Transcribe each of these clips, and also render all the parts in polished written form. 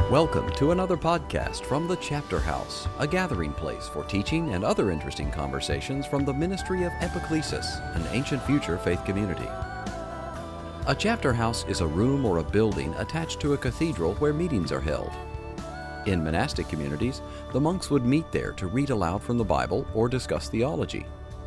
Welcome to another podcast from the Chapter House, a gathering place for teaching and other interesting conversations from the ministry of Epiclesis, an ancient future faith community. A chapter house is a room or a building attached to a cathedral where meetings are held. In monastic communities, the monks would meet there to read aloud from the Bible or discuss theology.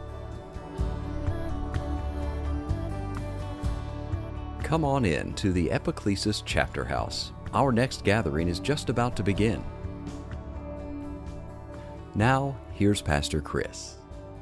Come on in to the Epiclesis Chapter House. Our next gathering is just about to begin. Now, here's Pastor Chris.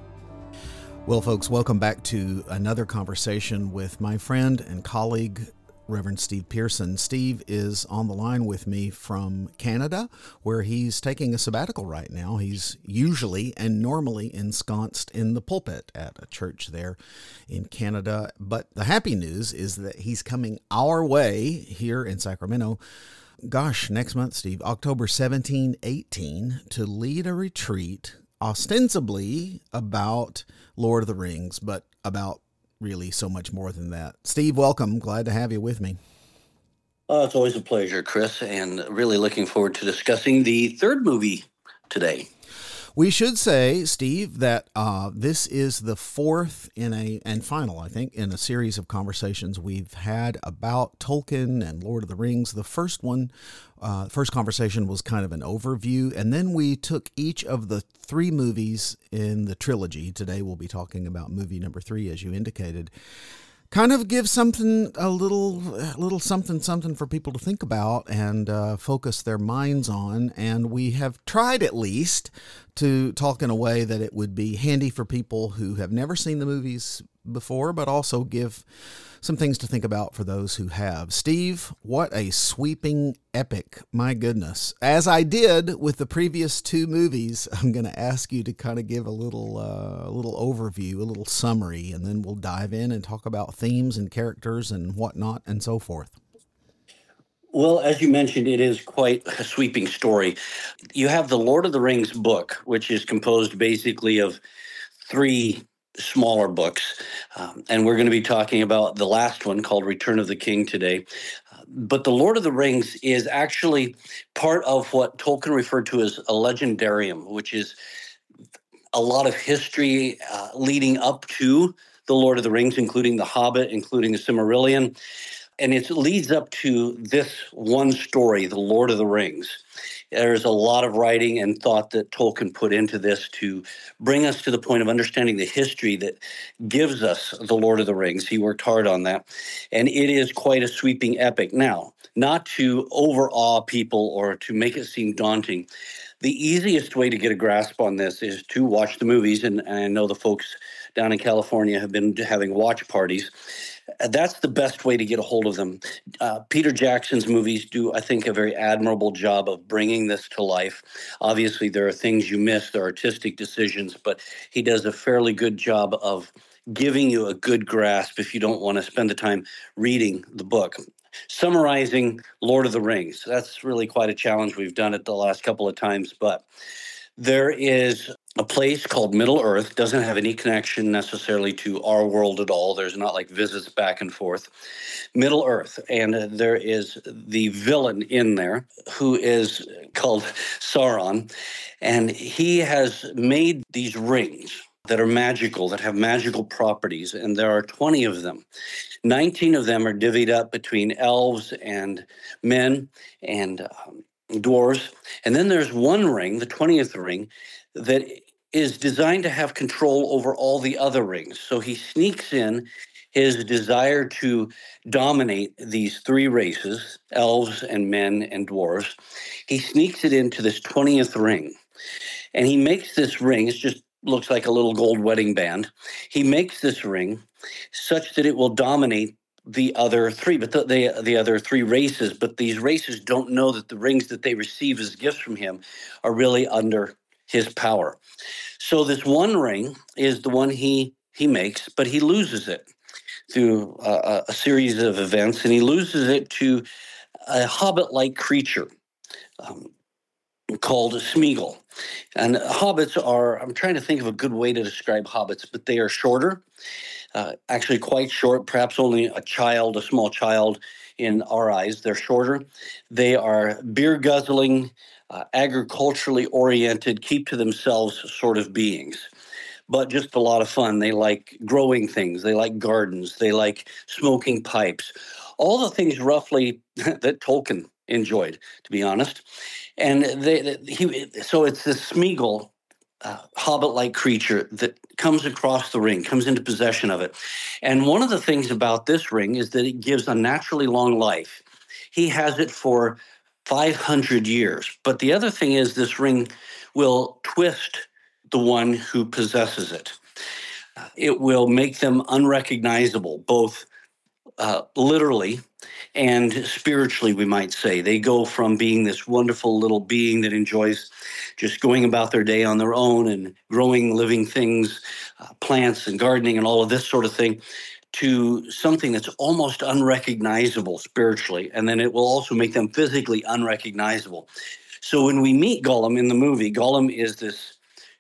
Well, folks, welcome back to another conversation with my friend and colleague, Reverend Steve Pearson. Steve is on the line with me from Canada, where he's taking a sabbatical right now. He's usually and normally ensconced in the pulpit at a church there in Canada. But the happy news is that he's coming our way here in Sacramento, next month, Steve, October 17, 18, to lead a retreat ostensibly about Lord of the Rings, but about really so much more than that. Steve, welcome. Glad to have you with me. It's always a pleasure, Chris, and really looking forward to discussing the third movie today. We should say, Steve, that this is the fourth and final, I think, in a series of conversations we've had about Tolkien and Lord of the Rings. The first conversation was kind of an overview, and then we took each of the three movies in the trilogy. Today we'll be talking about movie number 3, as you indicated. Kind of give something, a little something for people to think about and focus their minds on. And we have tried at least to talk in a way that it would be handy for people who have never seen the movies before, but also give some things to think about for those who have. Steve, what a sweeping epic. My goodness. As I did with the previous two movies, I'm going to ask you to kind of give a little overview, a little summary, and then we'll dive in and talk about themes and characters and whatnot and so forth. Well, as you mentioned, it is quite a sweeping story. You have the Lord of the Rings book, which is composed basically of 3 smaller books. And we're going to be talking about the last one called Return of the King today. But the Lord of the Rings is actually part of what Tolkien referred to as a legendarium, which is a lot of history leading up to the Lord of the Rings, including The Hobbit, including the Silmarillion. And it leads up to this one story, the Lord of the Rings. There's a lot of writing and thought that Tolkien put into this to bring us to the point of understanding the history that gives us the Lord of the Rings. He worked hard on that. And it is quite a sweeping epic. Now, not to overawe people or to make it seem daunting, the easiest way to get a grasp on this is to watch the movies. And I know the folks down in California have been having watch parties. That's the best way to get a hold of them. Peter Jackson's movies do, I think, a very admirable job of bringing this to life. Obviously, there are things you miss, there are artistic decisions, but he does a fairly good job of giving you a good grasp if you don't want to spend the time reading the book. Summarizing Lord of the Rings, that's really quite a challenge. We've done it the last couple of times, but there is a place called Middle Earth. Doesn't have any connection necessarily to our world at all. There's not like visits back and forth. Middle Earth, and there is the villain in there who is called Sauron, and he has made these rings that are magical, that have magical properties, and there are 20 of them. 19 of them are divvied up between elves and men and dwarves. And then there's one ring, the 20th ring, that is designed to have control over all the other rings. So he sneaks in his desire to dominate these 3 races, elves and men and dwarves. He sneaks it into this 20th ring. And he makes this ring, it just looks like a little gold wedding band. He makes this ring such that it will dominate the other 3, but the other 3 races. But these races don't know that the rings that they receive as gifts from him are really under his power. So this one ring is the one he makes, but he loses it through a series of events, and he loses it to a hobbit-like creature. called Smeagol. And hobbits are, I'm trying to think of a good way to describe hobbits, but they are shorter, actually quite short, perhaps only a small child in our eyes. They're shorter. They are beer guzzling, agriculturally oriented, keep to themselves sort of beings, but just a lot of fun. They like growing things. They like gardens. They like smoking pipes. All the things roughly that Tolkien enjoyed, to be honest. And so it's this Smeagol, hobbit-like creature that comes across the ring, comes into possession of it. And one of the things about this ring is that it gives unnaturally long life. He has it for 500 years. But the other thing is this ring will twist the one who possesses it. It will make them unrecognizable, both literally and spiritually, we might say. They go from being this wonderful little being that enjoys just going about their day on their own and growing living things, plants and gardening and all of this sort of thing, to something that's almost unrecognizable spiritually. And then it will also make them physically unrecognizable. So when we meet Gollum in the movie, Gollum is this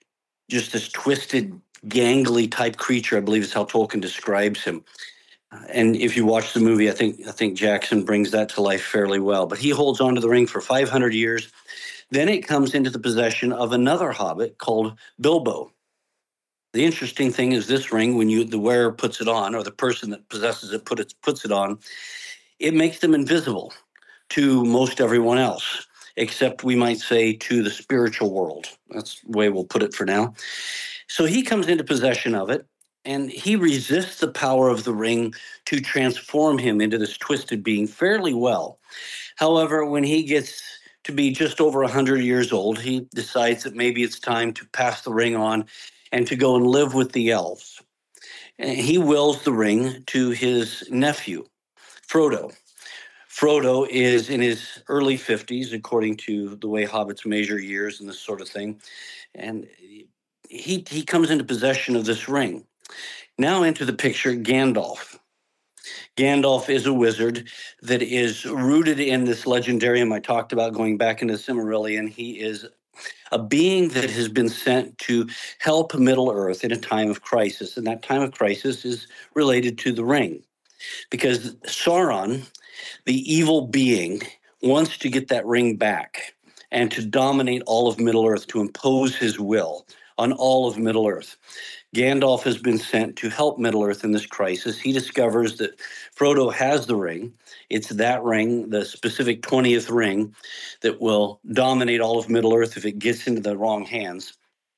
twisted, gangly type creature, I believe is how Tolkien describes him. And if you watch the movie, I think Jackson brings that to life fairly well. But he holds on to the ring for 500 years. Then it comes into the possession of another hobbit called Bilbo. The interesting thing is this ring, when the wearer puts it on, or the person that possesses it puts it on, it makes them invisible to most everyone else, except we might say to the spiritual world. That's the way we'll put it for now. So he comes into possession of it, and he resists the power of the ring to transform him into this twisted being fairly well. However, when he gets to be just over 100 years old, he decides that maybe it's time to pass the ring on and to go and live with the elves. And he wills the ring to his nephew, Frodo. Frodo is in his early 50s, according to the way hobbits measure years and this sort of thing. And he comes into possession of this ring. Now enter the picture Gandalf. Gandalf is a wizard that is rooted in this legendarium I talked about going back into Silmarillion. He is a being that has been sent to help Middle-earth in a time of crisis. And that time of crisis is related to the ring. Because Sauron, the evil being, wants to get that ring back and to dominate all of Middle-earth, to impose his will on all of Middle-earth. Gandalf has been sent to help Middle-earth in this crisis. He discovers that Frodo has the ring. It's that ring, the specific 20th ring, that will dominate all of Middle-earth if it gets into the wrong hands.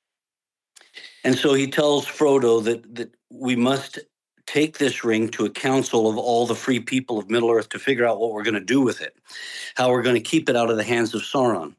And so he tells Frodo that we must take this ring to a council of all the free people of Middle-earth to figure out what we're going to do with it, how we're going to keep it out of the hands of Sauron.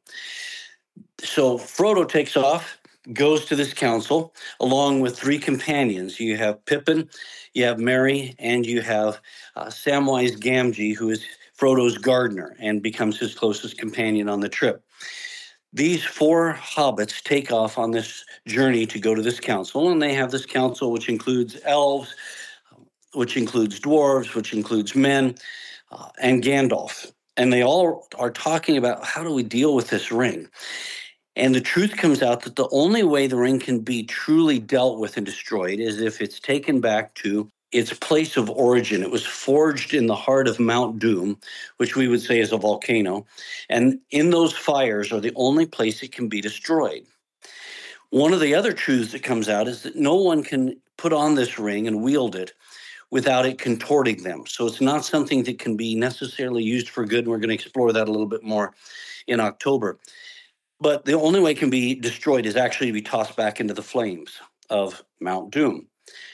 So Frodo takes off, goes to this council along with three companions. You have Pippin, you have Merry, and you have Samwise Gamgee, who is Frodo's gardener and becomes his closest companion on the trip. These four hobbits take off on this journey to go to this council, and they have this council which includes elves, which includes dwarves, which includes men, and Gandalf. And they all are talking about, how do we deal with this ring? And the truth comes out that the only way the ring can be truly dealt with and destroyed is if it's taken back to its place of origin. It was forged in the heart of Mount Doom, which we would say is a volcano. And in those fires are the only place it can be destroyed. One of the other truths that comes out is that no one can put on this ring and wield it without it contorting them. So it's not something that can be necessarily used for good. And we're going to explore that a little bit more in October. But the only way it can be destroyed is actually to be tossed back into the flames of Mount Doom.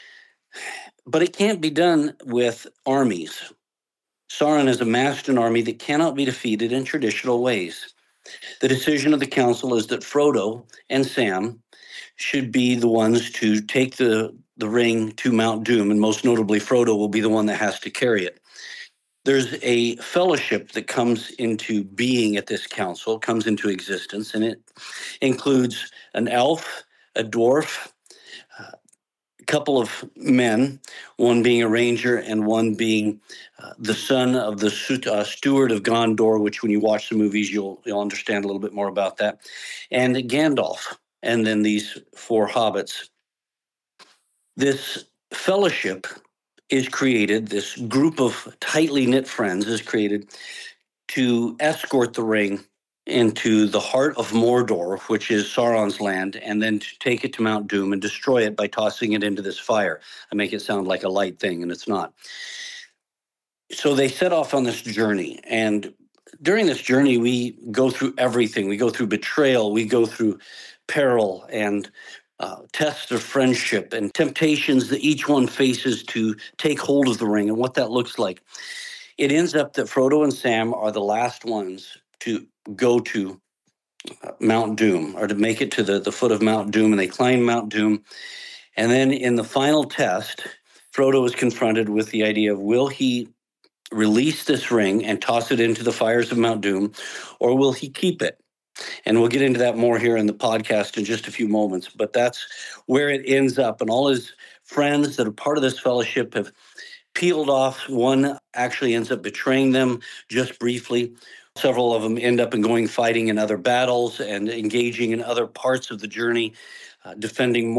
But it can't be done with armies. Sauron has amassed an army that cannot be defeated in traditional ways. The decision of the council is that Frodo and Sam should be the ones to take the ring to Mount Doom, and most notably, Frodo will be the one that has to carry it. There's a fellowship that comes into being at this council, comes into existence, and it includes an elf, a dwarf, couple of men, one being a ranger and one being the son of the steward of Gondor, which when you watch the movies, you'll understand a little bit more about that, and Gandalf, and then these four hobbits. This fellowship is created, this group of tightly knit friends is created to escort the ring into the heart of Mordor, which is Sauron's land, and then to take it to Mount Doom and destroy it by tossing it into this fire. I make it sound like a light thing, and it's not. So they set off on this journey, and during this journey, we go through everything. We go through betrayal, we go through peril, and tests of friendship and temptations that each one faces to take hold of the ring and what that looks like. It ends up that Frodo and Sam are the last ones to go to Mount Doom, or to make it to the foot of Mount Doom, and they climb Mount Doom. And then in the final test, Frodo is confronted with the idea of, will he release this ring and toss it into the fires of Mount Doom, or will he keep it? And we'll get into that more here in the podcast in just a few moments, but that's where it ends up. And all his friends that are part of this fellowship have peeled off. One actually ends up betraying them just briefly. Several of them end up fighting in other battles and engaging in other parts of the journey, defending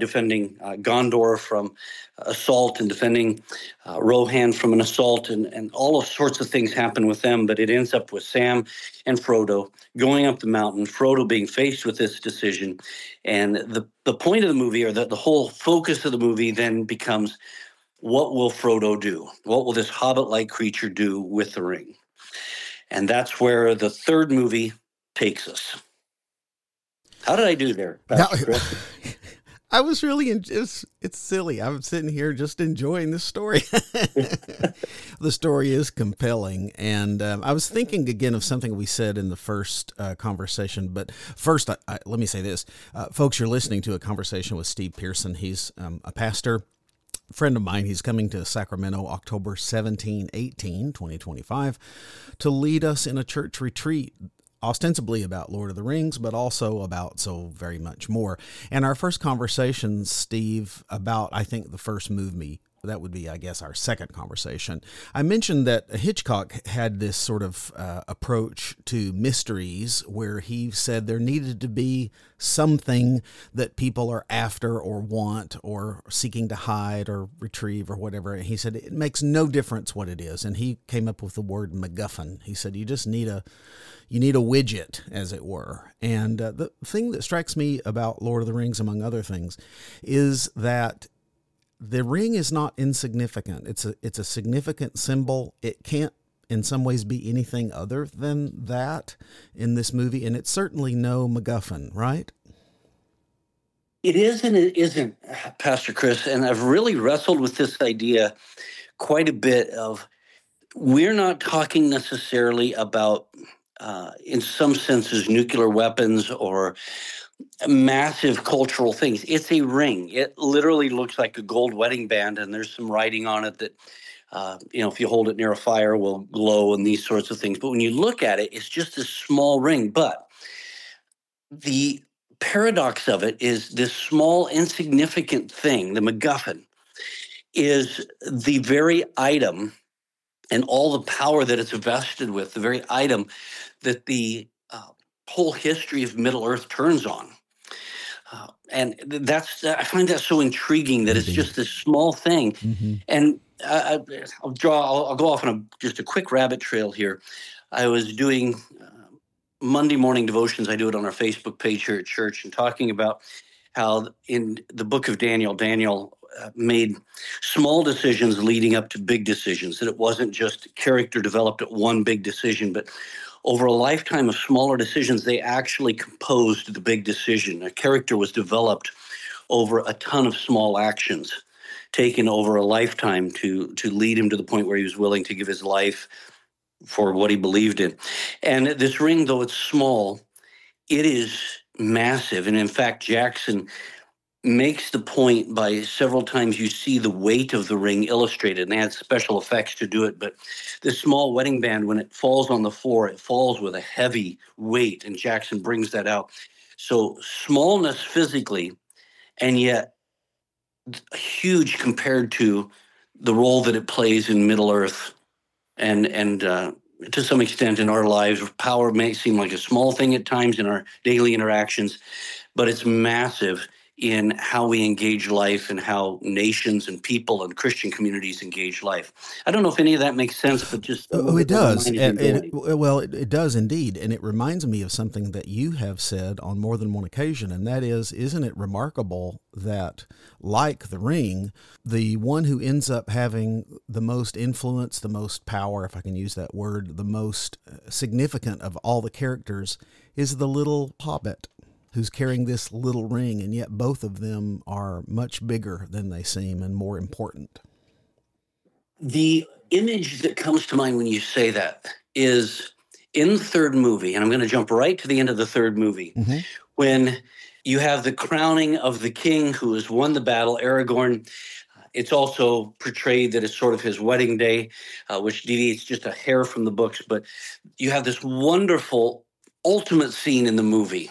Gondor from assault, and defending Rohan from an assault, and all sorts of things happen with them. But it ends up with Sam and Frodo going up the mountain, Frodo being faced with this decision. And the point of the movie, or the whole focus of the movie, then becomes, what will Frodo do? What will this hobbit-like creature do with the ring? And that's where the third movie takes us. How did I do there, Pastor Chris? I was really, it's silly. I'm sitting here just enjoying this story. The story is compelling. And I was thinking again of something we said in the first conversation. But first, let me say this. Folks, you're listening to a conversation with Steve Pearson. He's a pastor, friend of mine. He's coming to Sacramento October 17, 18, 2025 to lead us in a church retreat, ostensibly about Lord of the Rings, but also about so very much more. And our first conversation, Steve, about, I think, the first movie, that would be, I guess, our second conversation. I mentioned that Hitchcock had this sort of approach to mysteries where he said there needed to be something that people are after or want or seeking to hide or retrieve or whatever. And he said it makes no difference what it is. And he came up with the word MacGuffin. He said you just need a widget, as it were. And the thing that strikes me about Lord of the Rings, among other things, is that the ring is not insignificant. It's a significant symbol. It can't, in some ways, be anything other than that in this movie, and it's certainly no MacGuffin, right? It is and it isn't, Pastor Chris, and I've really wrestled with this idea quite a bit of, we're not talking necessarily about, in some senses, nuclear weapons or massive cultural things. It's a ring. It literally looks like a gold wedding band, and there's some writing on it that, if you hold it near a fire, will glow and these sorts of things. But when you look at it, it's just a small ring. But the paradox of it is this small, insignificant thing, the MacGuffin, is the very item and all the power that it's vested with, the very item that the whole history of Middle-earth turns on. And I find that so intriguing that it's just this small thing. Mm-hmm. And I'll go off on just a quick rabbit trail here. I was doing Monday morning devotions. I do it on our Facebook page here at church, and talking about how in the book of Daniel made small decisions leading up to big decisions, that it wasn't just character developed at one big decision, but over a lifetime of smaller decisions, they actually composed the big decision. A character was developed over a ton of small actions taken over a lifetime to lead him to the point where he was willing to give his life for what he believed in. And this ring, though it's small, it is massive. And in fact, Jackson makes the point by several times you see the weight of the ring illustrated, and they had special effects to do it. But this small wedding band, when it falls on the floor, it falls with a heavy weight, and Jackson brings that out. So smallness physically, and yet huge compared to the role that it plays in Middle Earth, and to some extent in our lives. Power may seem like a small thing at times in our daily interactions, but it's massive in how we engage life and how nations and people and Christian communities engage life. I don't know if any of that makes sense, but just it does. It does indeed, and it reminds me of something that you have said on more than one occasion, and that is, isn't it remarkable that, like The Ring, the one who ends up having the most influence, the most power, if I can use that word, the most significant of all the characters is the little hobbit who's carrying this little ring, and yet both of them are much bigger than they seem and more important. The image that comes to mind when you say that is in the third movie, and I'm going to jump right to the end of the third movie, when you have the crowning of the king who has won the battle, Aragorn. It's also portrayed that it's sort of his wedding day, which deviates just a hair from the books. But you have this wonderful ultimate scene in the movie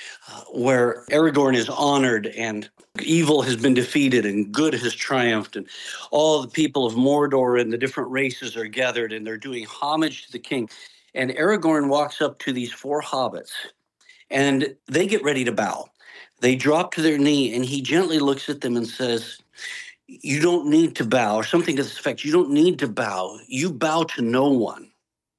where Aragorn is honored and evil has been defeated and good has triumphed, and all the people of Mordor and the different races are gathered and they're doing homage to the king. And Aragorn walks up to these four hobbits and they get ready to bow. They drop to their knee and he gently looks at them and says, "You don't need to bow," or something to this effect. "You don't need to bow. You bow to no one."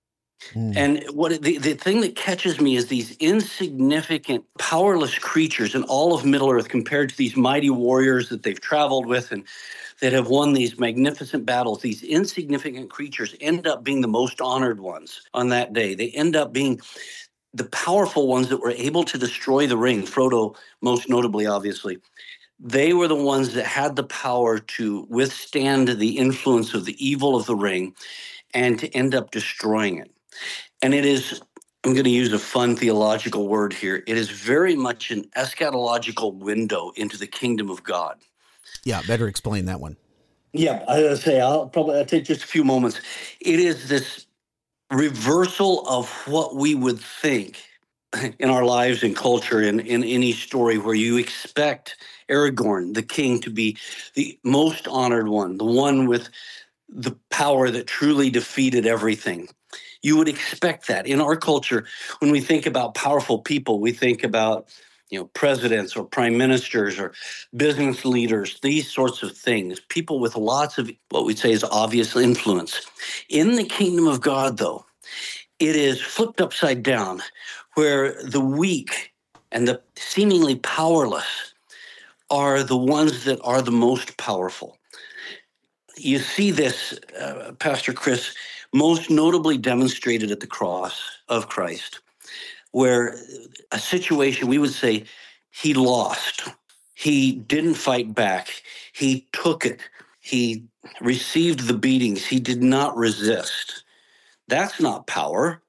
And what the thing that catches me is these insignificant, powerless creatures in all of Middle Earth compared to these mighty warriors that they've traveled with and that have won these magnificent battles. These insignificant creatures end up being the most honored ones on that day. They end up being the powerful ones that were able to destroy the ring. Frodo, most notably, obviously. They were the ones that had the power to withstand the influence of the evil of the ring and to end up destroying it. And it is, I'm going to use a fun theological word here, it is very much an eschatological window into the kingdom of God. Yeah, better explain that one. Yeah, I'll take just a few moments. It is this reversal of what we would think in our lives and culture in any story where you expect Aragorn, the king, to be the most honored one, the one with the power that truly defeated everything. You would expect that. In our culture, when we think about powerful people, we think about, presidents or prime ministers or business leaders, these sorts of things, people with lots of what we'd say is obvious influence. In the kingdom of God, though, it is flipped upside down, where the weak and the seemingly powerless are the ones that are the most powerful. You see this, Pastor Chris, most notably demonstrated at the cross of Christ, where a situation we would say he lost. He didn't fight back. He took it. He received the beatings. He did not resist. That's not power.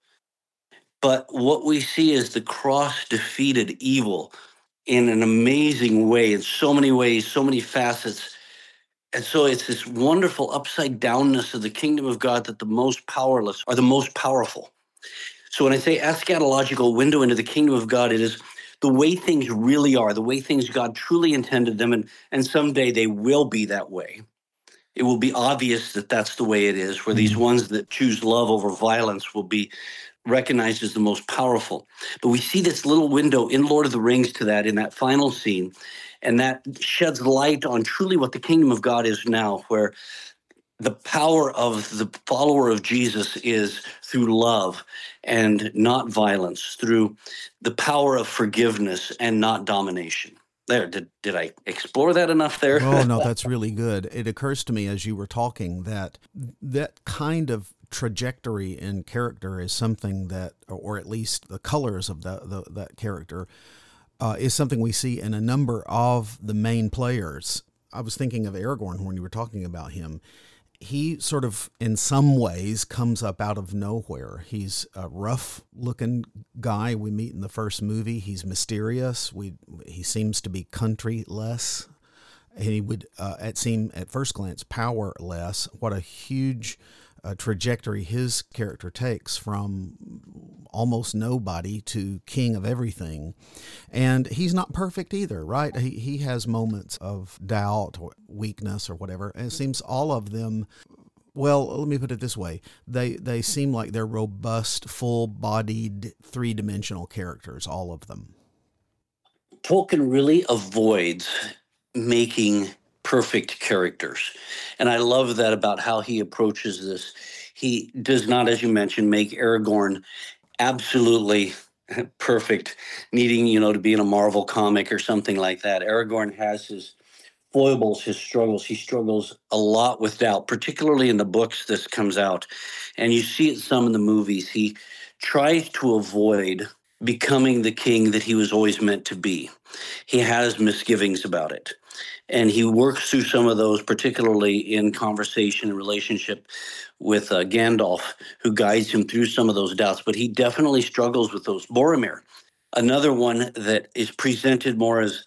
But what we see is the cross defeated evil in an amazing way, in so many ways, so many facets. And so it's this wonderful upside downness of the kingdom of God that the most powerless are the most powerful. So when I say eschatological window into the kingdom of God, it is the way things really are, the way things God truly intended them, and someday they will be that way. It will be obvious that that's the way it is, where these ones that choose love over violence will be recognized as the most powerful. But we see this little window in Lord of the Rings to that in that final scene. And that sheds light on truly what the kingdom of God is now, where the power of the follower of Jesus is through love and not violence, through the power of forgiveness and not domination. There, did I explore that enough there? Oh, no, that's really good. It occurs to me as you were talking that kind of trajectory in character is something that, or at least the colors of that character, is something we see in a number of the main players. I was thinking of Aragorn when you were talking about him. He sort of, in some ways, comes up out of nowhere. He's a rough-looking guy we meet in the first movie. He's mysterious. He seems to be countryless. And he would, at first glance, powerless. What a huge trajectory his character takes from almost nobody to king of everything. And he's not perfect either, right? He has moments of doubt or weakness or whatever. And it seems all of them, well, let me put it this way. They seem like they're robust, full-bodied, three-dimensional characters, all of them. Tolkien really avoids making perfect characters. And I love that about how he approaches this. He does not, as you mentioned, make Aragorn absolutely perfect, needing, to be in a Marvel comic or something like that. Aragorn has his foibles, his struggles. He struggles a lot with doubt, particularly in the books this comes out. And you see it some in the movies. He tries to avoid becoming the king that he was always meant to be. He has misgivings about it. And he works through some of those, particularly in conversation and relationship with Gandalf, who guides him through some of those doubts. But he definitely struggles with those. Boromir, another one that is presented more as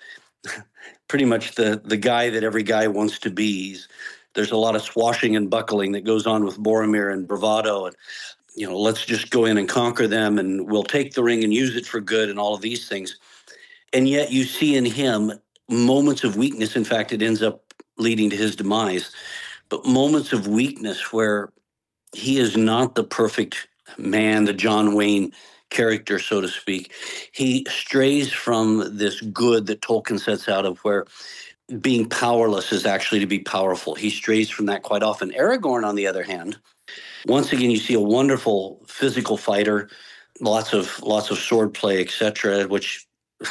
pretty much the guy that every guy wants to be. There's a lot of swashing and buckling that goes on with Boromir and bravado. And, let's just go in and conquer them and we'll take the ring and use it for good and all of these things. And yet you see in him moments of weakness. In fact, it ends up leading to his demise. But moments of weakness where he is not the perfect man, the John Wayne character, so to speak. He strays from this good that Tolkien sets out of, where being powerless is actually to be powerful. He strays from that quite often. Aragorn, on the other hand, once again, you see a wonderful physical fighter, lots of sword play, etc., which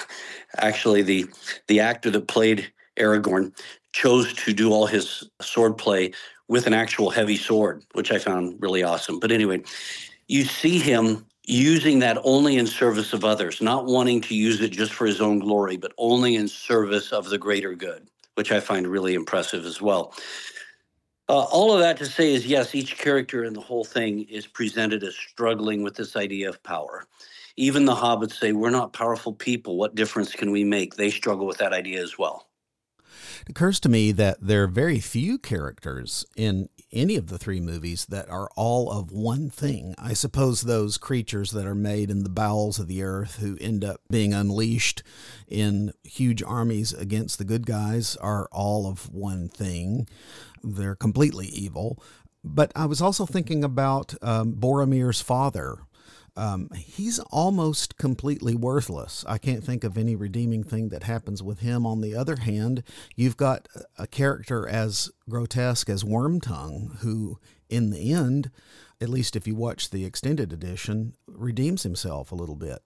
actually the actor that played Aragorn chose to do all his sword play with an actual heavy sword, which I found really awesome. But anyway, you see him using that only in service of others, not wanting to use it just for his own glory, but only in service of the greater good, which I find really impressive as well. All of that to say is, yes, each character in the whole thing is presented as struggling with this idea of power. Even the hobbits say, we're not powerful people. What difference can we make? They struggle with that idea as well. It occurs to me that there are very few characters in any of the three movies that are all of one thing. I suppose those creatures that are made in the bowels of the earth who end up being unleashed in huge armies against the good guys are all of one thing. They're completely evil. But I was also thinking about Boromir's father. He's almost completely worthless. I can't think of any redeeming thing that happens with him. On the other hand, you've got a character as grotesque as Wormtongue, who in the end, at least if you watch the extended edition, redeems himself a little bit.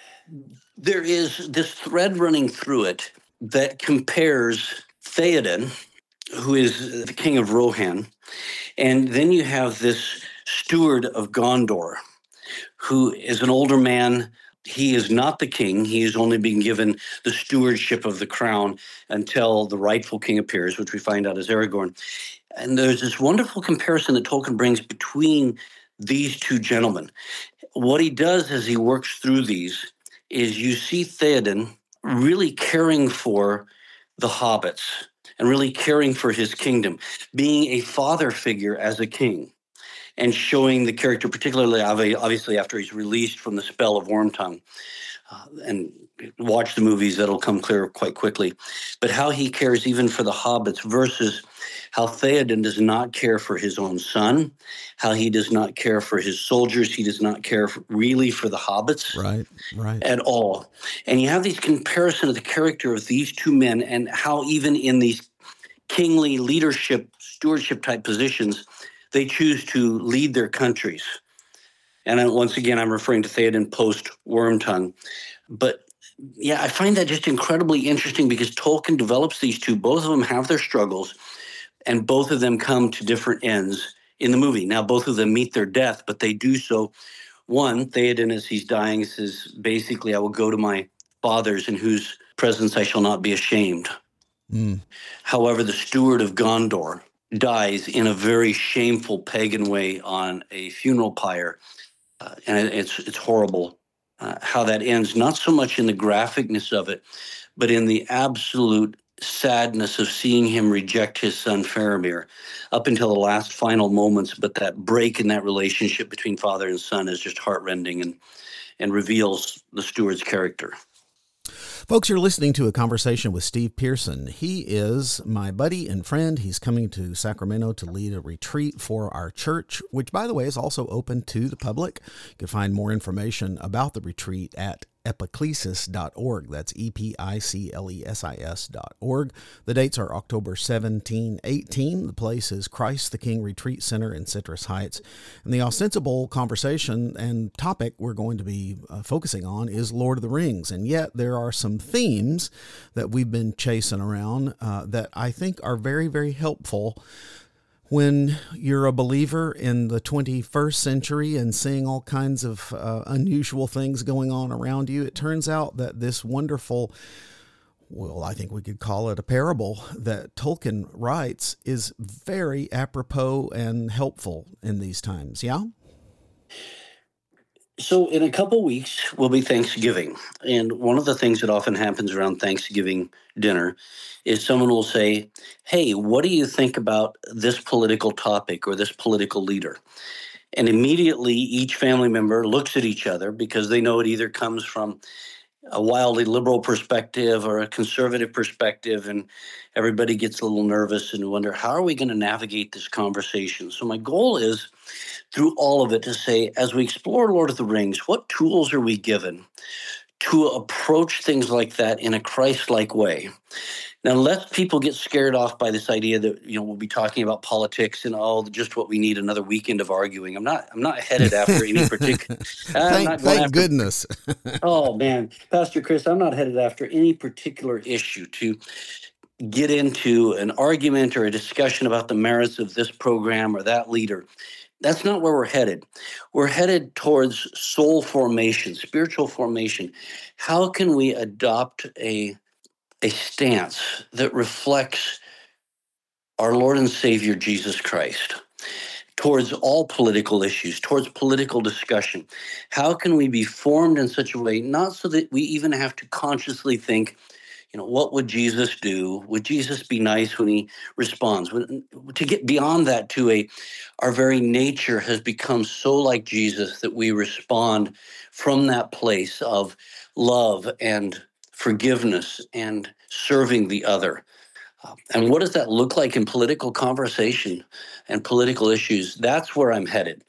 There is this thread running through it that compares Theoden, who is the king of Rohan, and then you have this steward of Gondor, who is an older man. He is not the king. He is only being given the stewardship of the crown until the rightful king appears, which we find out is Aragorn. And there's this wonderful comparison that Tolkien brings between these two gentlemen. What he does as he works through these is you see Theoden really caring for the hobbits and really caring for his kingdom, being a father figure as a king, and showing the character, particularly obviously after he's released from the spell of Wormtongue. And watch the movies, that'll come clear quite quickly. But how he cares even for the hobbits versus how Theoden does not care for his own son, how he does not care for his soldiers. He does not care really for the hobbits right. at all. And you have these comparison of the character of these two men and how even in these kingly leadership, stewardship type positions, they choose to lead their countries. And once again, I'm referring to Theoden post Wormtongue. But yeah, I find that just incredibly interesting because Tolkien develops these two. Both of them have their struggles, and both of them come to different ends in the movie. Now, both of them meet their death, but they do so. One, Theoden, as he's dying, says, basically, I will go to my fathers in whose presence I shall not be ashamed. However, the steward of Gondor dies in a very shameful pagan way on a funeral pyre. And it's horrible how that ends, not so much in the graphicness of it, but in the absolute sadness of seeing him reject his son Faramir up until the last final moments. But that break in that relationship between father and son is just heartrending and reveals the steward's character. Folks, you're listening to a conversation with Steve Pearson. He is my buddy and friend. He's coming to Sacramento to lead a retreat for our church, which, by the way, is also open to the public. You can find more information about the retreat at epiclesis.org. That's EPICLESIS.org. The dates are October 17, 18. The place is Christ the King Retreat Center in Citrus Heights. And the ostensible conversation and topic we're going to be focusing on is Lord of the Rings. And yet there are some themes that we've been chasing around that I think are very, very helpful when you're a believer in the 21st century and seeing all kinds of unusual things going on around you. It turns out that this wonderful, well, I think we could call it a parable that Tolkien writes is very apropos and helpful in these times. Yeah? So in a couple weeks will be Thanksgiving. And one of the things that often happens around Thanksgiving dinner is someone will say, hey, what do you think about this political topic or this political leader? And immediately each family member looks at each other because they know it either comes from a wildly liberal perspective or a conservative perspective, and everybody gets a little nervous and wonder, how are we going to navigate this conversation? So my goal is, through all of it, to say, as we explore Lord of the Rings, what tools are we given to approach things like that in a Christ-like way? Now, lest people get scared off by this idea that, we'll be talking about politics and just what we need, another weekend of arguing. I'm not headed after any particular. Thank goodness. Oh man, Pastor Chris, I'm not headed after any particular issue to get into an argument or a discussion about the merits of this program or that leader. That's not where we're headed. We're headed towards soul formation, spiritual formation. How can we adopt a stance that reflects our Lord and Savior, Jesus Christ, towards all political issues, towards political discussion? How can we be formed in such a way, not so that we even have to consciously think, what would Jesus do? Would Jesus be nice when he responds? To get beyond that to our very nature has become so like Jesus that we respond from that place of love and forgiveness and serving the other. And what does that look like in political conversation and political issues? That's where I'm headed.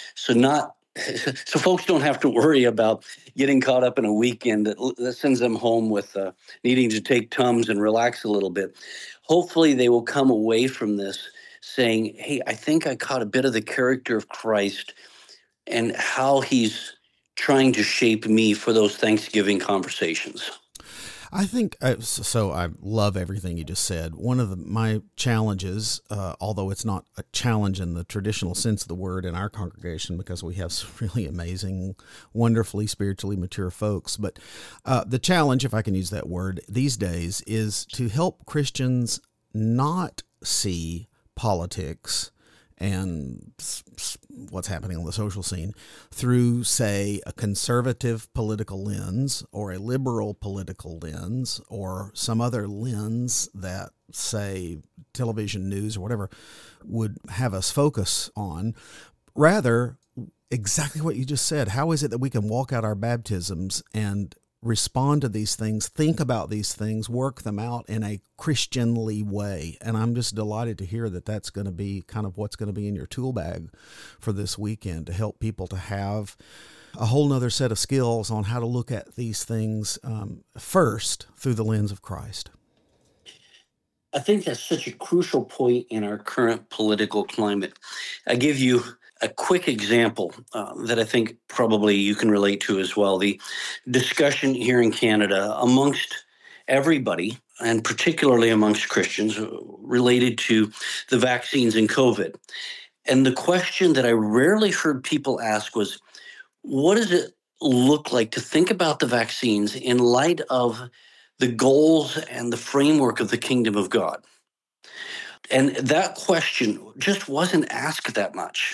So folks don't have to worry about getting caught up in a weekend that sends them home with needing to take Tums and relax a little bit. Hopefully they will come away from this saying, hey, I think I caught a bit of the character of Christ and how he's trying to shape me for those Thanksgiving conversations. I think, so I love everything you just said. One of my challenges, although it's not a challenge in the traditional sense of the word in our congregation because we have some really amazing, wonderfully spiritually mature folks, but the challenge, if I can use that word these days, is to help Christians not see politics and what's happening on the social scene through, say, a conservative political lens or a liberal political lens or some other lens that, say, television news or whatever would have us focus on. Rather, exactly what you just said. How is it that we can walk out our baptisms and respond to these things, think about these things, work them out in a Christianly way? And I'm just delighted to hear that that's going to be kind of what's going to be in your tool bag for this weekend to help people to have a whole nother set of skills on how to look at these things first through the lens of Christ. I think that's such a crucial point in our current political climate. I give you a quick example that I think probably you can relate to as well. The discussion here in Canada amongst everybody, and particularly amongst Christians, related to the vaccines and COVID. And the question that I rarely heard people ask was, what does it look like to think about the vaccines in light of the goals and the framework of the kingdom of God? And that question just wasn't asked that much.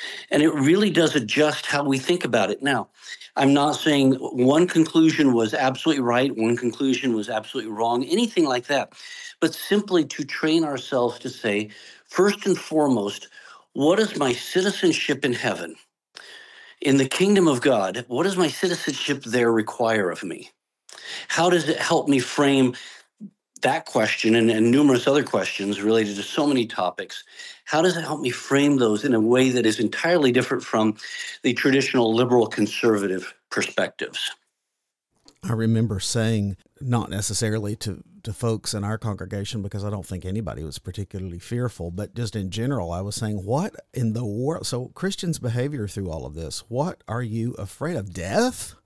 And it really does adjust how we think about it. Now, I'm not saying one conclusion was absolutely right, one conclusion was absolutely wrong, anything like that, but simply to train ourselves to say, first and foremost, what is my citizenship in heaven? In the kingdom of God, what does my citizenship there require of me? How does it help me frame that question and numerous other questions related to so many topics? How does it help me frame those in a way that is entirely different from the traditional liberal conservative perspectives? I remember saying, not necessarily to folks in our congregation, because I don't think anybody was particularly fearful, but just in general, I was saying, what in the world? So Christians' behavior through all of this, what are you afraid of? Death?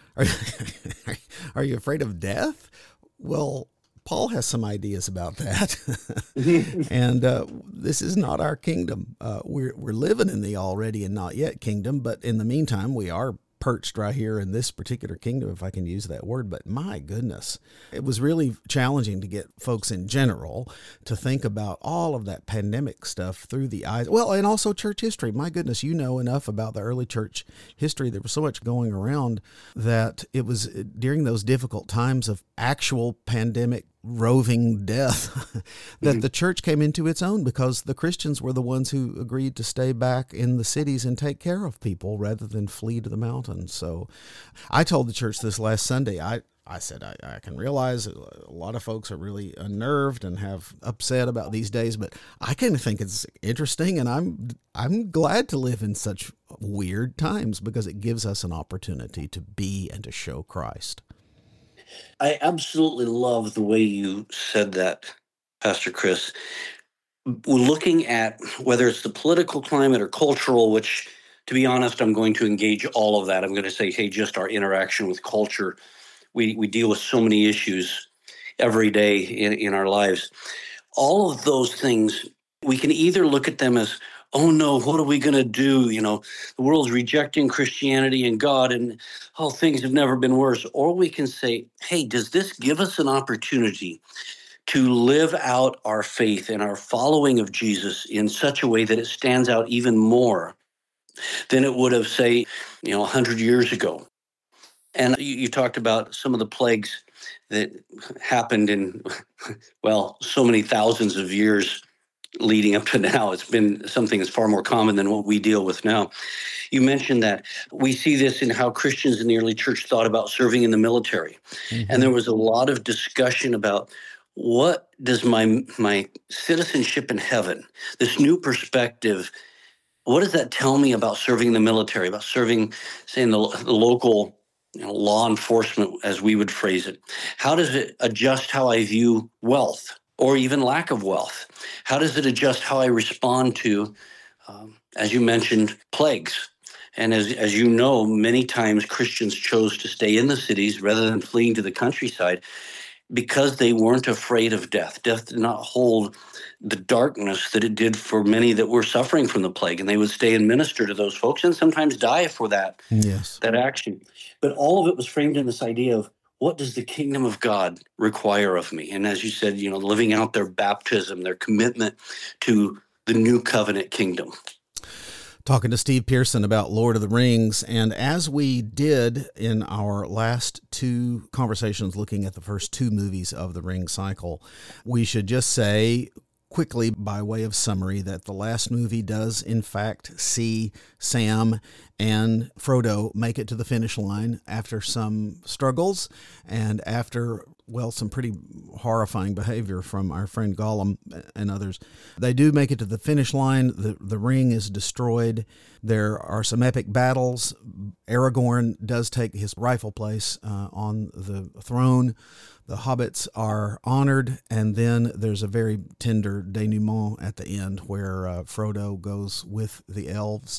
Are you afraid of death? Well, Paul has some ideas about that. And this is not our kingdom. We're living in the already and not yet kingdom, but in the meantime, we are perched right here in this particular kingdom, if I can use that word. But my goodness, it was really challenging to get folks in general to think about all of that pandemic stuff through the eyes. Well, and also church history. My goodness, you know enough about the early church history. There was so much going around that it was during those difficult times of actual pandemic roving death that the church came into its own, because the Christians were the ones who agreed to stay back in the cities and take care of people rather than flee to the mountains. So I told the church this last Sunday, I said, I can realize a lot of folks are really unnerved and have upset about these days, but I kind of think it's interesting, and I'm glad to live in such weird times because it gives us an opportunity to be and to show Christ. I absolutely love the way you said that, Pastor Chris. We're looking at whether it's the political climate or cultural, which, to be honest, I'm going to engage all of that. I'm going to say, hey, just our interaction with culture. We deal with so many issues every day in our lives. All of those things, we can either look at them as, oh no, what are we going to do? You know, the world's rejecting Christianity and God, and oh, things have never been worse. Or we can say, hey, does this give us an opportunity to live out our faith and our following of Jesus in such a way that it stands out even more than it would have, say, 100 years ago? And you talked about some of the plagues that happened in, well, so many thousands of years leading up to now. It's been something that's far more common than what we deal with now. You mentioned that we see this in how Christians in the early church thought about serving in the military. Mm-hmm. And there was a lot of discussion about, what does my citizenship in heaven, this new perspective, what does that tell me about serving in the military, about serving, say, in the local law enforcement, as we would phrase it? How does it adjust how I view wealth or even lack of wealth? How does it adjust how I respond to, as you mentioned, plagues? And as you know, many times Christians chose to stay in the cities rather than fleeing to the countryside because they weren't afraid of death. Death did not hold the darkness that it did for many that were suffering from the plague, and they would stay and minister to those folks and sometimes die for that, that action. But all of it was framed in this idea of, what does the kingdom of God require of me? And as you said, living out their baptism, their commitment to the new covenant kingdom. Talking to Steve Pearson about Lord of the Rings, and as we did in our last two conversations looking at the first two movies of the Ring cycle, we should just say quickly by way of summary that the last movie does in fact see Sam and Frodo make it to the finish line after some struggles and after, well, some pretty horrifying behavior from our friend Gollum and others. They do make it to the finish line. The ring is destroyed. There are some epic battles. Aragorn does take his rightful place on the throne. The hobbits are honored, and then there's a very tender denouement at the end where Frodo goes with the elves.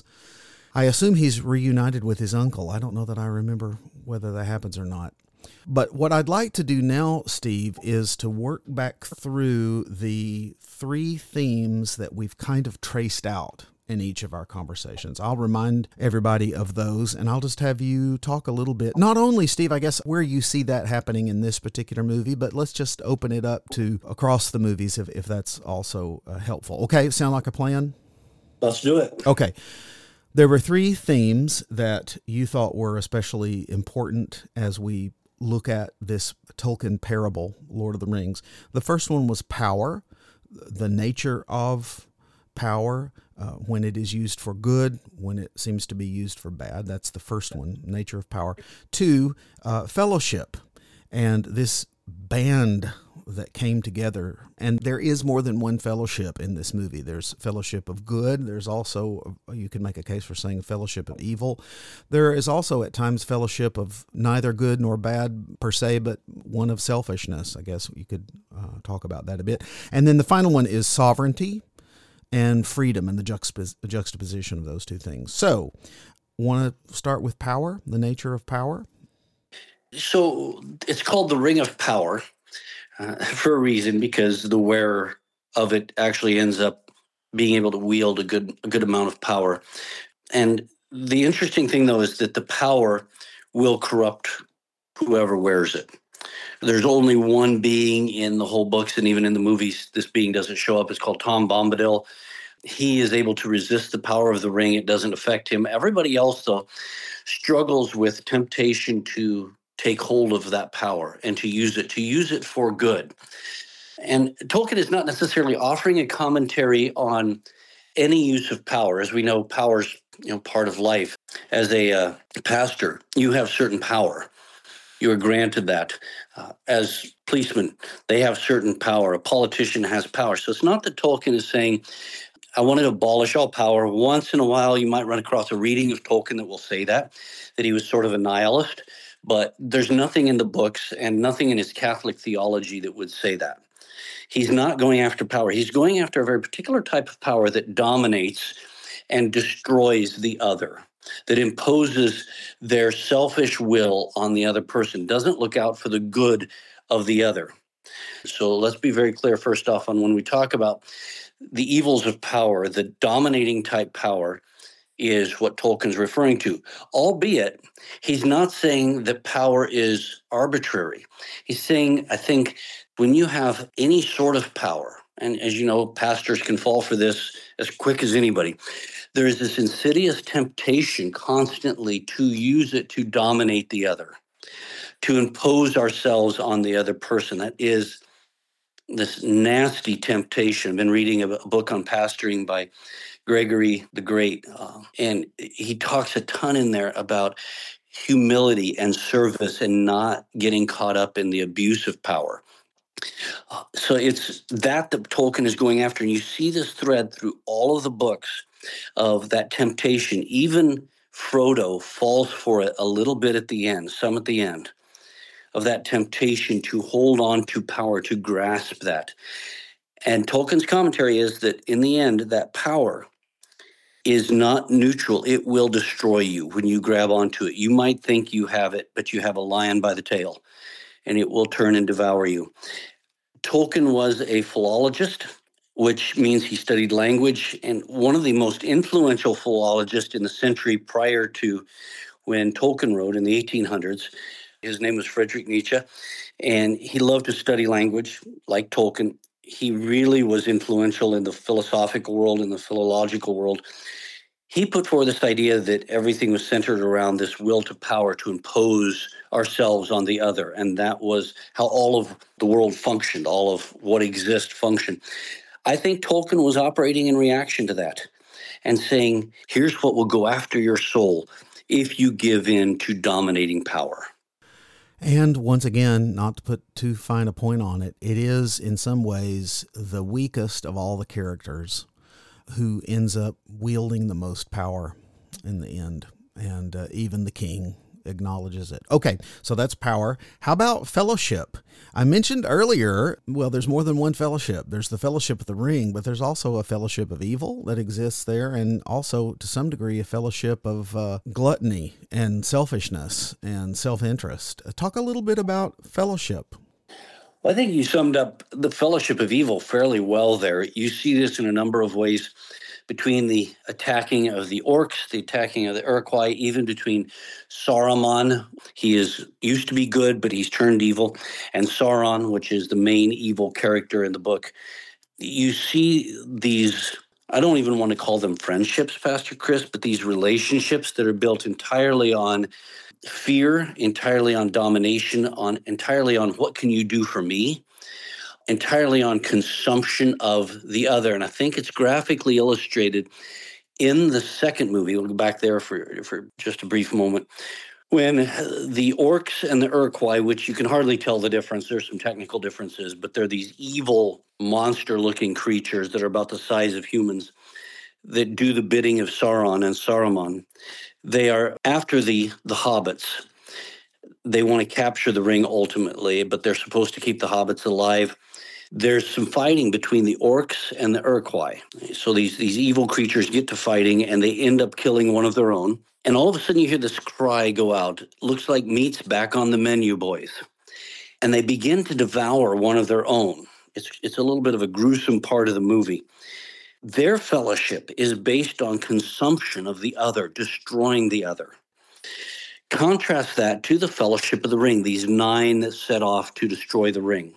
I assume he's reunited with his uncle. I don't know that I remember whether that happens or not. But what I'd like to do now, Steve, is to work back through the three themes that we've kind of traced out in each of our conversations. I'll remind everybody of those, and I'll just have you talk a little bit, not only, Steve, I guess, where you see that happening in this particular movie, but let's just open it up to across the movies if that's also helpful. Okay, sound like a plan? Let's do it. Okay. There were three themes that you thought were especially important as we look at this Tolkien parable, Lord of the Rings. The first one was power, the nature of power, when it is used for good, when it seems to be used for bad. That's the first one, nature of power. Two, fellowship, and this band that came together. And there is more than one fellowship in this movie. There's fellowship of good. There's also, you can make a case for saying fellowship of evil. There is also at times fellowship of neither good nor bad per se, but one of selfishness. I guess you could talk about that a bit. And then the final one is sovereignty and freedom, and the juxtaposition of those two things. So, want to start with power, the nature of power? So it's called the Ring of Power. For a reason, because the wearer of it actually ends up being able to wield a good amount of power. And the interesting thing, though, is that the power will corrupt whoever wears it. There's only one being in the whole books, and even in the movies, this being doesn't show up. It's called Tom Bombadil. He is able to resist the power of the ring. It doesn't affect him. Everybody else, though, struggles with temptation to take hold of that power and to use it for good. And Tolkien is not necessarily offering a commentary on any use of power. As we know, power's part of life. As a pastor, you have certain power. You are granted that. As policemen, they have certain power. A politician has power. So it's not that Tolkien is saying, I want to abolish all power. Once in a while, you might run across a reading of Tolkien that will say that he was sort of a nihilist. But there's nothing in the books and nothing in his Catholic theology that would say that. He's not going after power. He's going after a very particular type of power that dominates and destroys the other, that imposes their selfish will on the other person, doesn't look out for the good of the other. So let's be very clear first off on when we talk about the evils of power, the dominating type power is what Tolkien's referring to, albeit he's not saying that power is arbitrary. He's saying, I think, when you have any sort of power, and as you know, pastors can fall for this as quick as anybody, there is this insidious temptation constantly to use it to dominate the other, to impose ourselves on the other person. That is this nasty temptation. I've been reading a book on pastoring by Gregory the Great, and he talks a ton in there about humility and service and not getting caught up in the abuse of power. So it's that Tolkien is going after, and you see this thread through all of the books of that temptation. Even Frodo falls for it a little bit at the end, some at the end, of that temptation to hold on to power, to grasp that. And Tolkien's commentary is that in the end, that power is not neutral. It will destroy you when you grab onto it. You might think you have it, but you have a lion by the tail, and it will turn and devour you. Tolkien was a philologist, which means he studied language, and one of the most influential philologists in the century prior to when Tolkien wrote in the 1800s. His name was Friedrich Nietzsche, and he loved to study language like Tolkien. He really was influential in the philosophical world, in the philological world. He put forward this idea that everything was centered around this will to power, to impose ourselves on the other. And that was how all of the world functioned, all of what exists functioned. I think Tolkien was operating in reaction to that and saying, here's what will go after your soul if you give in to dominating power. And once again, not to put too fine a point on it, it is in some ways the weakest of all the characters who ends up wielding the most power in the end. And even the king acknowledges it. Okay, so that's power. How about fellowship? I mentioned earlier, well, there's more than one fellowship. There's the fellowship of the ring, but there's also a fellowship of evil that exists there, and also, to some degree, a fellowship of gluttony and selfishness and self-interest. Talk a little bit about fellowship. Well, I think you summed up the fellowship of evil fairly well there. You see this in a number of ways between the attacking of the orcs, the attacking of the Iroquois, even between Saruman, he used to be good, but he's turned evil, and Sauron, which is the main evil character in the book. You see these I don't even want to call them friendships, Pastor Chris, but these relationships that are built entirely on fear, entirely on domination, entirely on what can you do for me, entirely on consumption of the other. And I think it's graphically illustrated in the second movie. We'll go back there for just a brief moment. When the orcs and the Urquhart, which you can hardly tell the difference, there's some technical differences, but they're these evil, monster-looking creatures that are about the size of humans that do the bidding of Sauron and Saruman. They are after the hobbits. They want to capture the ring ultimately, but they're supposed to keep the hobbits alive. There's some fighting between the orcs and the Urquhart. So these evil creatures get to fighting, and they end up killing one of their own. And all of a sudden you hear this cry go out. Looks like meat's back on the menu, boys. And they begin to devour one of their own. It's a little bit of a gruesome part of the movie. Their fellowship is based on consumption of the other, destroying the other. Contrast that to the Fellowship of the Ring, these 9 that set off to destroy the ring.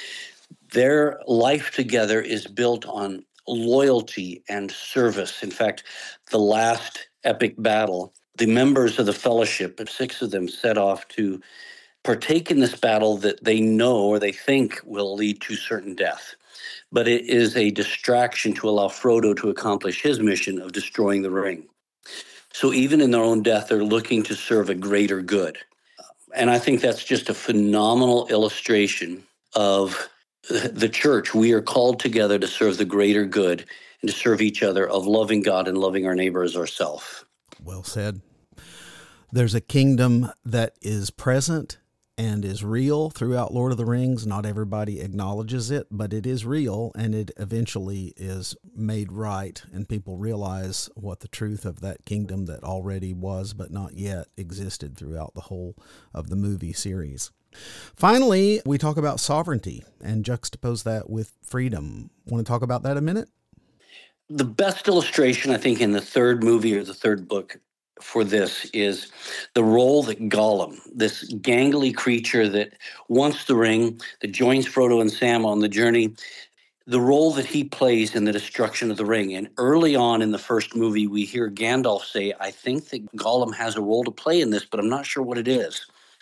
Their life together is built on loyalty and service. In fact, the last epic battle, the members of the Fellowship, 6 of them, set off to partake in this battle that they know or they think will lead to certain death. But it is a distraction to allow Frodo to accomplish his mission of destroying the ring. So even in their own death, they're looking to serve a greater good. And I think that's just a phenomenal illustration of the church. We are called together to serve the greater good and to serve each other, of loving God and loving our neighbor as ourselves. Well said. There's a kingdom that is present and is real throughout Lord of the Rings. Not everybody acknowledges it, but it is real, and it eventually is made right, and people realize what the truth of that kingdom that already was but not yet existed throughout the whole of the movie series. Finally, we talk about sovereignty and juxtapose that with freedom. Want to talk about that a minute? The best illustration, I think, in the third movie or the third book for this is the role that Gollum, this gangly creature that wants the ring, that joins Frodo and Sam on the journey, the role that he plays in the destruction of the ring. And early on in the first movie, we hear Gandalf say, I think that Gollum has a role to play in this, but I'm not sure what it is.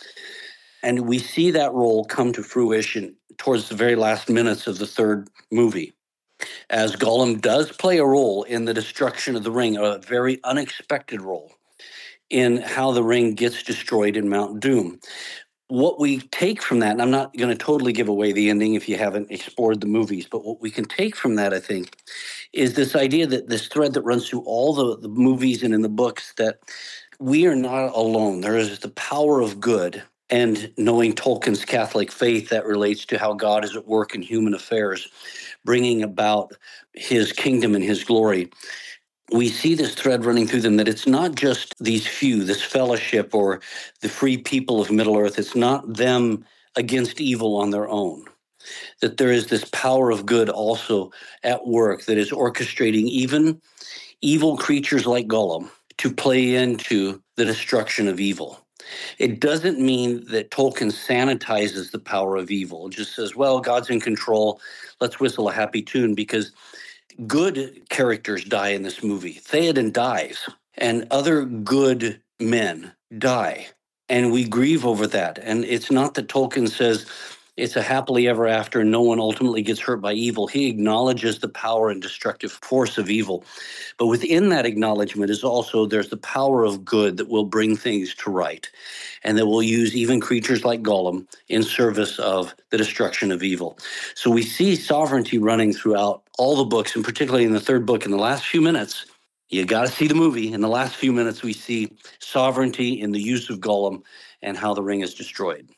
And we see that role come to fruition towards the very last minutes of the third movie, as Gollum does play a role in the destruction of the ring, a very unexpected role in how the ring gets destroyed in Mount Doom. What we take from that, and I'm not going to totally give away the ending if you haven't explored the movies, but what we can take from that, I think, is this idea that this thread that runs through all the movies and in the books, that we are not alone. There is the power of good. And knowing Tolkien's Catholic faith, that relates to how God is at work in human affairs, bringing about his kingdom and his glory. We see this thread running through them, that it's not just these few, this fellowship or the free people of Middle-earth. It's not them against evil on their own. That there is this power of good also at work that is orchestrating even evil creatures like Gollum to play into the destruction of evil. It doesn't mean that Tolkien sanitizes the power of evil. It just says, well, God's in control. Let's whistle a happy tune, because good characters die in this movie. Theoden dies, and other good men die, and we grieve over that. And it's not that Tolkien says it's a happily ever after and no one ultimately gets hurt by evil. He acknowledges the power and destructive force of evil. But within that acknowledgement is also there's the power of good that will bring things to right, and that will use even creatures like Gollum in service of the destruction of evil. So we see sovereignty running throughout all the books, and particularly in the third book. In the last few minutes, you got to see the movie. In the last few minutes, we see sovereignty in the use of Gollum and how the ring is destroyed.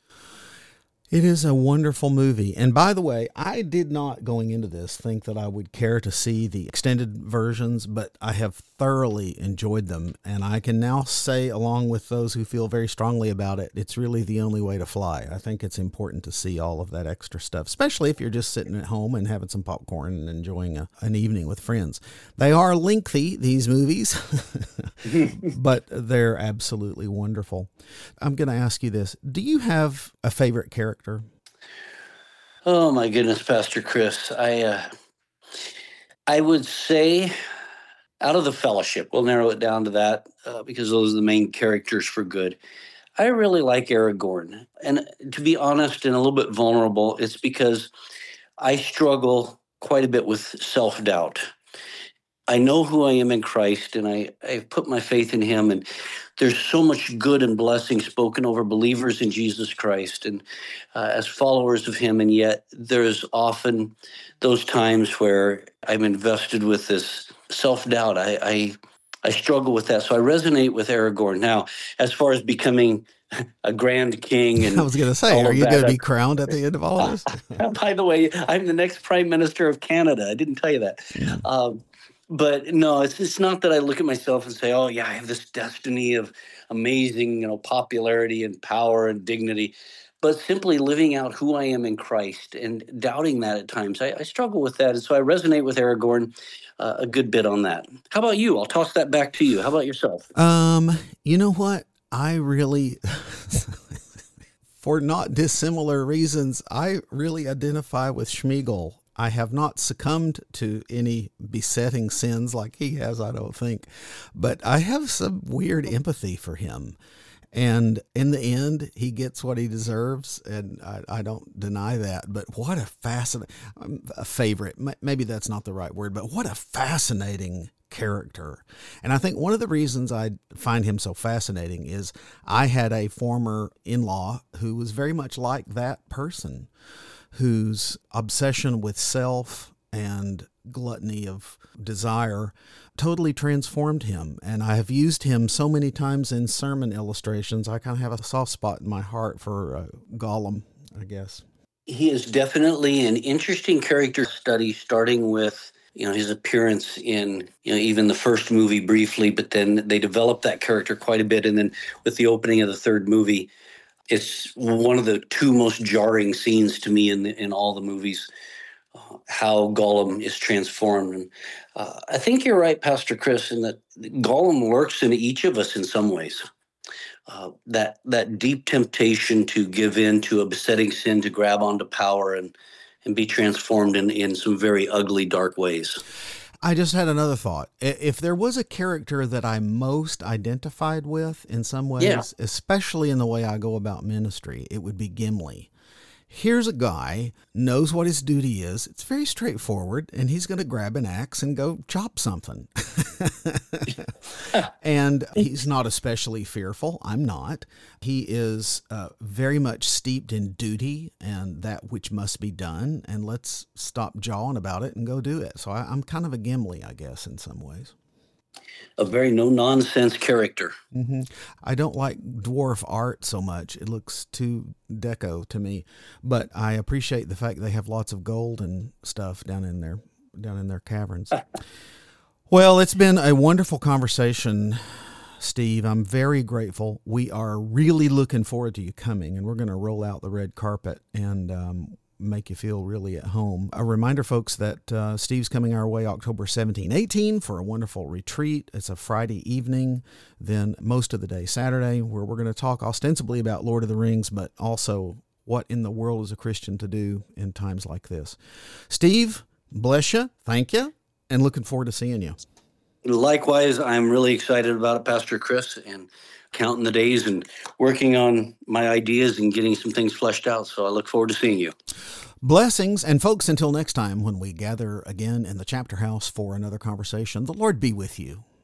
It is a wonderful movie. And by the way, I did not, going into this, think that I would care to see the extended versions, but I have thoroughly enjoyed them. And I can now say, along with those who feel very strongly about it, it's really the only way to fly. I think it's important to see all of that extra stuff, especially if you're just sitting at home and having some popcorn and enjoying an evening with friends. They are lengthy, these movies, but they're absolutely wonderful. I'm going to ask you this. Do you have a favorite character? Oh my goodness, Pastor Chris. I would say out of the Fellowship, we'll narrow it down to that because those are the main characters for good. I really like Aragorn. And to be honest and a little bit vulnerable, it's because I struggle quite a bit with self-doubt. I know who I am in Christ, and I've put my faith in him, and there's so much good and blessing spoken over believers in Jesus Christ and as followers of him, and yet there's often those times where I'm invested with this self-doubt. I struggle with that, so I resonate with Aragorn. Now, as far as becoming a grand king, and I was going to say, are you going to be crowned at the end of all of this? By the way, I'm the next Prime Minister of Canada. I didn't tell you that. But no, it's not that I look at myself and say, oh, yeah, I have this destiny of amazing, popularity and power and dignity, but simply living out who I am in Christ and doubting that at times. I struggle with that. And so I resonate with Aragorn a good bit on that. How about you? I'll toss that back to you. How about yourself? You know what? I really, for not dissimilar reasons, I really identify with Schmeagol. I have not succumbed to any besetting sins like he has, I don't think, but I have some weird empathy for him. And in the end, he gets what he deserves, and I don't deny that. But what a fascinating, a favorite, maybe that's not the right word, but what a fascinating character. And I think one of the reasons I find him so fascinating is I had a former in-law who was very much like that person, whose obsession with self and gluttony of desire totally transformed him. And I have used him so many times in sermon illustrations. I kind of have a soft spot in my heart for Gollum, I guess. He is definitely an interesting character study, starting with his appearance in even the first movie briefly, but then they developed that character quite a bit. And then with the opening of the third movie, it's one of the two most jarring scenes to me in all the movies, how Gollum is transformed. And I think you're right, Pastor Chris, in that Gollum lurks in each of us in some ways. That deep temptation to give in to a besetting sin, to grab onto power and be transformed in some very ugly, dark ways. I just had another thought. If there was a character that I most identified with in some ways, especially in the way I go about ministry, it would be Gimli. Here's a guy, knows what his duty is. It's very straightforward, and he's going to grab an axe and go chop something. And he's not especially fearful. I'm not. He is very much steeped in duty and that which must be done, and let's stop jawing about it and go do it. So I'm kind of a Gimli, I guess, in some ways. A very no-nonsense character. Mm-hmm. I don't like dwarf art so much. It looks too deco to me. But I appreciate the fact they have lots of gold and stuff down in their caverns. Well, it's been a wonderful conversation, Steve. I'm very grateful. We are really looking forward to you coming, and we're going to roll out the red carpet and make you feel really at home. A reminder, folks, that Steve's coming our way October 17, 18 for a wonderful retreat. It's a Friday evening, then most of the day Saturday, where we're going to talk ostensibly about Lord of the Rings, but also what in the world is a Christian to do in times like this. Steve, bless you, thank you, and looking forward to seeing you. Likewise, I'm really excited about it, Pastor Chris, and counting the days and working on my ideas and getting some things fleshed out. So I look forward to seeing you. Blessings. And folks, until next time, when we gather again in the Chapter House for another conversation, the Lord be with you.